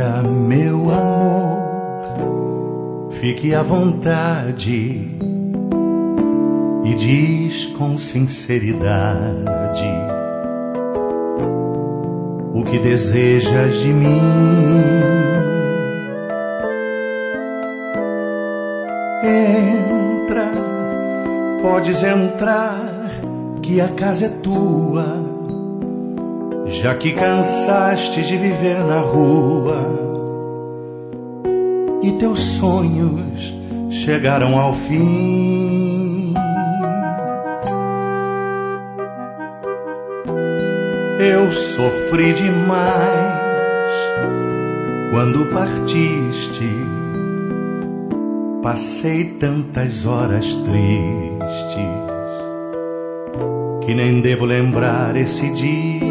Entra, meu amor, fique à vontade e diz com sinceridade o que desejas de mim. Entra, podes entrar, que a casa é tua, já que cansaste de viver na rua e teus sonhos chegaram ao fim. Eu sofri demais quando partiste, passei tantas horas tristes que nem devo lembrar esse dia.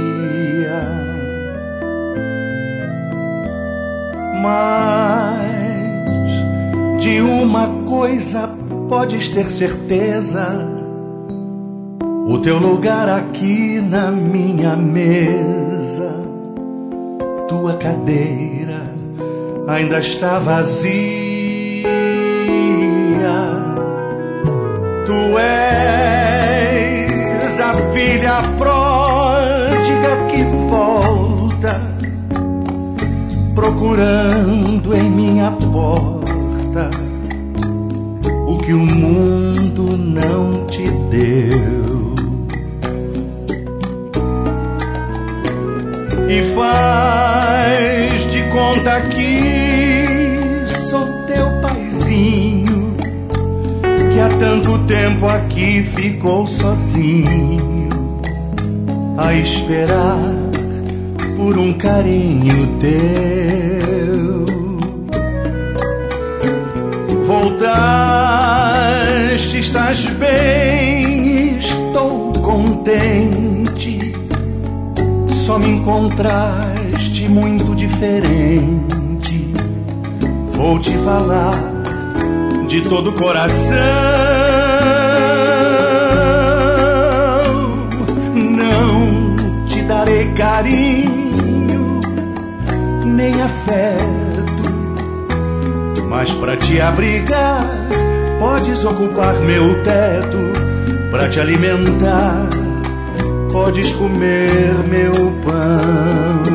Mas de uma coisa podes ter certeza: o teu lugar aqui na minha mesa, tua cadeira ainda está vazia. Tu és a filha pródiga que volta, procurando em minha porta o que o mundo não te deu. E faz de conta que sou teu paizinho, que há tanto tempo aqui ficou sozinho a esperar por um carinho teu. Voltaste, estás bem, estou contente. Só me encontraste muito diferente. Vou te falar de todo o coração. Não te darei carinho nem afeto, mas pra te abrigar podes ocupar meu teto. Pra te alimentar podes comer meu pão.